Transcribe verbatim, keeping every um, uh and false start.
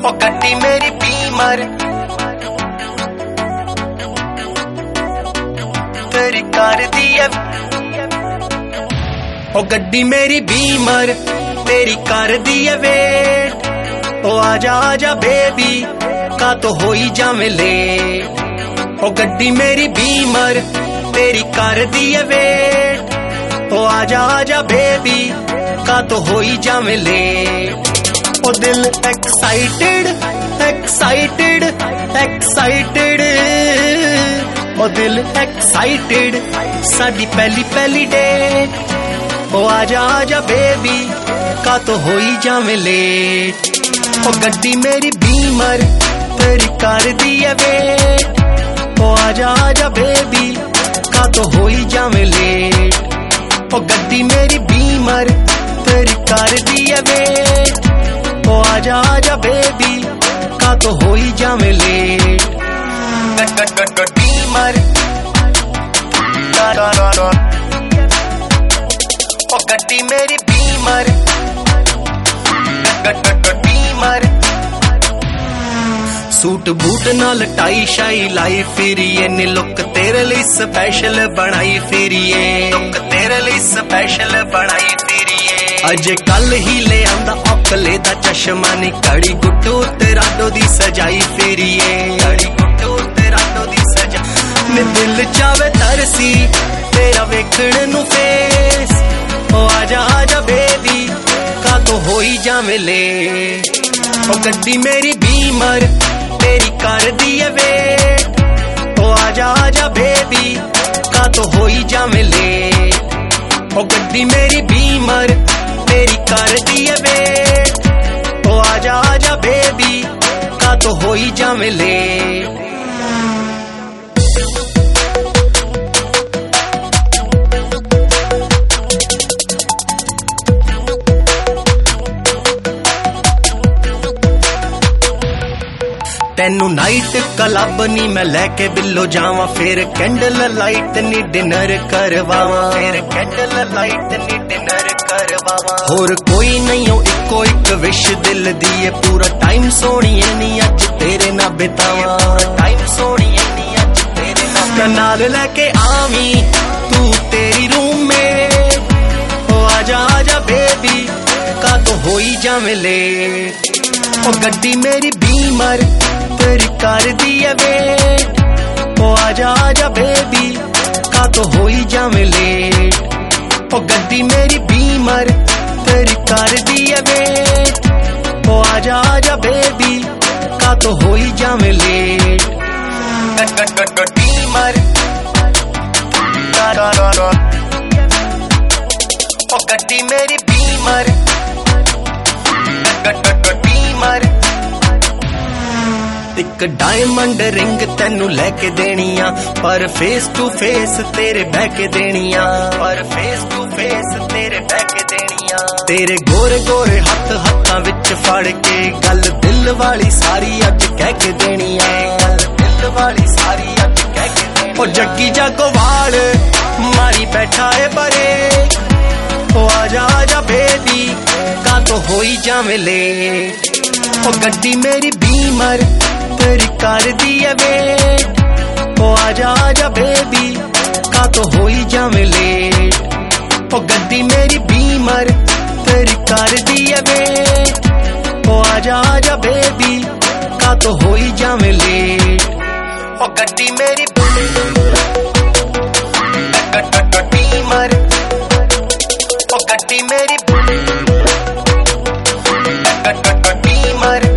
ओ गड्डी मेरी बीमर तेरी कार दी है। ओ गड्डी मेरी बीमर तेरी कार दी है वेट। ओ आजा आजा बेबी का तो हो ही जावे लेट। ओ गड्डी मेरी बीमर तेरी कार दी है वेट। ओ आजा आजा बेबी का तो हो ही जावे लेट। ओ दिल एक्साइटेड एक्साइटेड एक्साइटेड ओ दिल एक्साइटेड साडी पहली पहली डेट। ओ आजा आजा बेबी का तो हो ही जावे लेट। ओ गड्डी मेरी बीमर तेरी कार दी है वेट। ओ आजा आजा बेबी का तो हो ही जावे लेट। ओ गड्डी मेरी बीमर तेरी कार दी है वेट। ओ आजा आजा बेबी का तो हो ही जावे लेट। गड गड गड गड बीमर ओ गड्डी मेरी बीमर गड गड गड बीमर। सूट बूट नाल टाई शाई लाई फिरिए नी लुक तेरे लिए स्पेशल बनाई फिरिए। लुक तेरे लिए स्पेशल बनाई फिरिए। अजे कल ही ले आंदा अकले दा चश्मा नी कड़ी गुट्टू तेरा डो दी सजाई फिरिए। कड़ी गुट्टू तेरा डो दी सजा नी दिल चावे तरसी तेरा वेखण नु फेस। ओ आजा आजा बेबी का तो हो ही जावे ले। ओ गड्डी मेरी बीमर तेरी कार दी है वेट। ओ आजा आजा बेबी का तो हो ही जावे ले। ओ गड्डी मेरी बीमर तेरी कार दी है वेट। ओ आजा आजा बेबी का तो हो ही जावे ले। तेनू नाइट क्लब नी मैं लेके बिल्लो जावा। फिर कैंडल लाइट नी डिनर करवावा। फिर कैंडल लाइट नी डिनर करवावा। होर कोई नहीं हो इको एक विश दिल दी है। पूरा टाइम सोनिए नी अज तेरे ना बितावा। टाइम सोनिए नी अज तेरे ना नाल लेके आवी तू तेरी रूम में। ओ आजा आजा बेबी का तो हो ही जावे लेट। ओ गड्डी मेरी बीमर तेरी कार दी है वेट। ओ आजा आजा बेबी का तो हो ही जावे लेट। ओ गड्डी मेरी बीमर तेरी कार दी है वेट। ओ आजा आजा बेबी का तो हो ही जावे लेट। गड गड गड गड बीमर ओ गड्डी मेरी बीमर गड गड गड बीमर। एक डायमंड रिंग तेनू लेके देनिया पर फेस टू फेस तेरे बह के देनिया। पर फेस टू फेस तेरे बह के देनिया। तेरे गोरे गोरे हथ हत्थां विच फड़ के गल दिल वाली सारी अज कह के देनिया। गल दिल वाली सारी अज कह के देनिया। ओ जग्गी जागोवाल मारी बैठा है परे। ओ आजा आजा बेबी का तो हो ही जावे लेट। ओ गड्डी मेरी बीमर तेरी कार दी है वेट। ओ आजा आजा बेबी का तो हो ही जावे लेट। ओ गड्डी मेरी बीमर तेरी कार दी है वेट। ओ आजा आजा बेबी का तो हो ही जावे लेट। ओ गड्डी मेरी बीमर ओ गड्डी मेरी बीमर